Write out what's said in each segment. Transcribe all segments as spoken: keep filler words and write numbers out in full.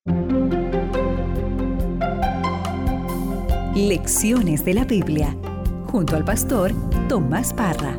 Lecciones de la Biblia, junto al pastor Tomás Parra.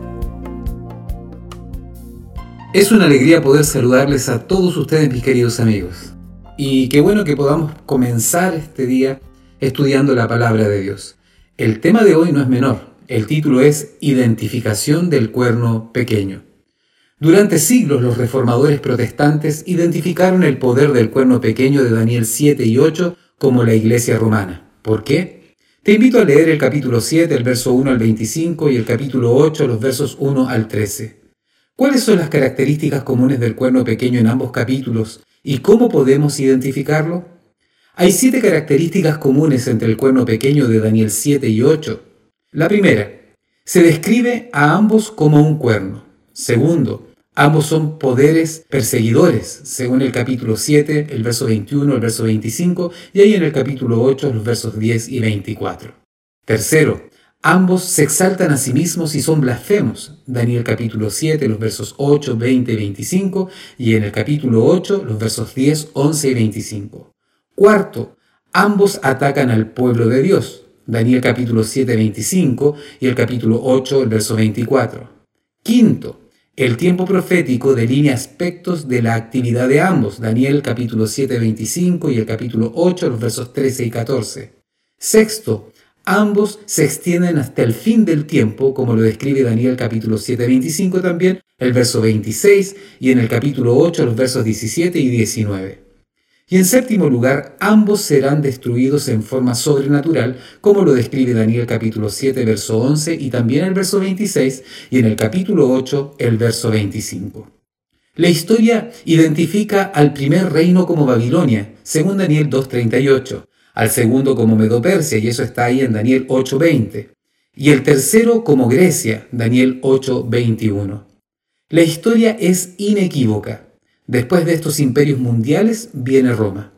Es una alegría poder saludarles a todos ustedes, mis queridos amigos. Y qué bueno que podamos comenzar este día estudiando la palabra de Dios. El tema de hoy no es menor. El título es Identificación del cuerno pequeño. Durante siglos los reformadores protestantes identificaron el poder del cuerno pequeño de Daniel siete y ocho como la iglesia romana. ¿Por qué? Te invito a leer el capítulo siete, el verso uno al veinticinco, y el capítulo ocho, los versos uno al trece. ¿Cuáles son las características comunes del cuerno pequeño en ambos capítulos y cómo podemos identificarlo? Hay siete características comunes entre el cuerno pequeño de Daniel siete y ocho. La primera, se describe a ambos como un cuerno. Segundo, ambos son poderes perseguidores, según el capítulo siete, el verso veintiuno, el verso veinticinco, y ahí en el capítulo ocho, los versos diez y veinticuatro. Tercero, ambos se exaltan a sí mismos y son blasfemos. Daniel capítulo siete, los versos ocho, veinte y veinticinco, y en el capítulo ocho, los versos diez, once y veinticinco. Cuarto, ambos atacan al pueblo de Dios. Daniel capítulo siete, veinticinco, y el capítulo ocho, el verso veinticuatro. Quinto, el tiempo profético delinea aspectos de la actividad de ambos. Daniel capítulo siete, veinticinco y el capítulo ocho, los versos trece y catorce. Sexto, ambos se extienden hasta el fin del tiempo, como lo describe Daniel capítulo siete, veinticinco también, el verso veintiséis, y en el capítulo ocho, los versos diecisiete y diecinueve. Y en séptimo lugar, ambos serán destruidos en forma sobrenatural, como lo describe Daniel capítulo siete, verso once, y también el verso veintiséis, y en el capítulo ocho, el verso veinticinco. La historia identifica al primer reino como Babilonia, según Daniel dos, treinta y ocho, al segundo como Medo-Persia, y eso está ahí en Daniel ocho, veinte, y el tercero como Grecia, Daniel ocho, veintiuno. La historia es inequívoca. Después de estos imperios mundiales viene Roma.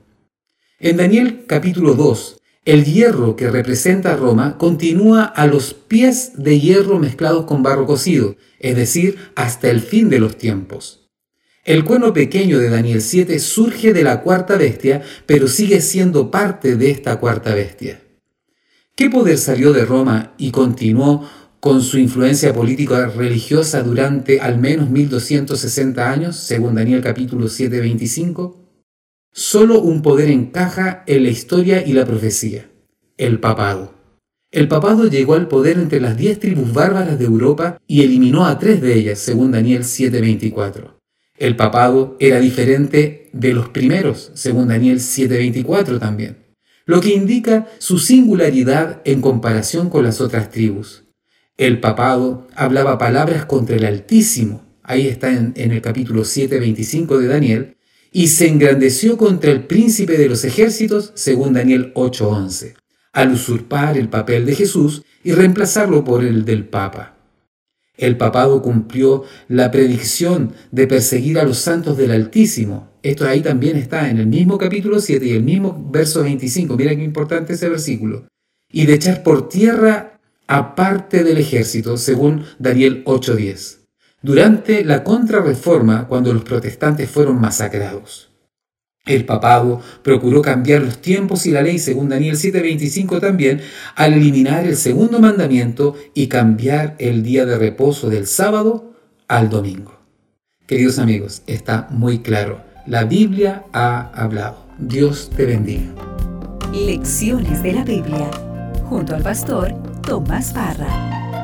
En Daniel capítulo dos, el hierro que representa a Roma continúa a los pies de hierro mezclados con barro cocido, es decir, hasta el fin de los tiempos. El cuerno pequeño de Daniel siete surge de la cuarta bestia, pero sigue siendo parte de esta cuarta bestia. ¿Qué poder salió de Roma y continuó con su influencia política religiosa durante al menos mil doscientos sesenta años, según Daniel capítulo siete, veinticinco? Solo un poder encaja en la historia y la profecía: el papado. El papado llegó al poder entre las diez tribus bárbaras de Europa y eliminó a tres de ellas, según Daniel siete, veinticuatro. El papado era diferente de los primeros, según Daniel siete, veinticuatro también, lo que indica su singularidad en comparación con las otras tribus. El papado hablaba palabras contra el Altísimo, ahí está en, en el capítulo siete, veinticinco de Daniel, y se engrandeció contra el príncipe de los ejércitos, según Daniel ocho, once, al usurpar el papel de Jesús y reemplazarlo por el del Papa. El papado cumplió la predicción de perseguir a los santos del Altísimo. Esto ahí también está en el mismo capítulo siete y el mismo verso veinticinco. Mira qué importante ese versículo. Y de echar por tierra aparte del ejército, según Daniel ocho, diez, durante la Contrarreforma, cuando los protestantes fueron masacrados. El papado procuró cambiar los tiempos y la ley, según Daniel siete, veinticinco también, al eliminar el segundo mandamiento y cambiar el día de reposo del sábado al domingo. Queridos amigos, está muy claro. La Biblia ha hablado. Dios te bendiga. Lecciones de la Biblia, junto al pastor Tomás Parra.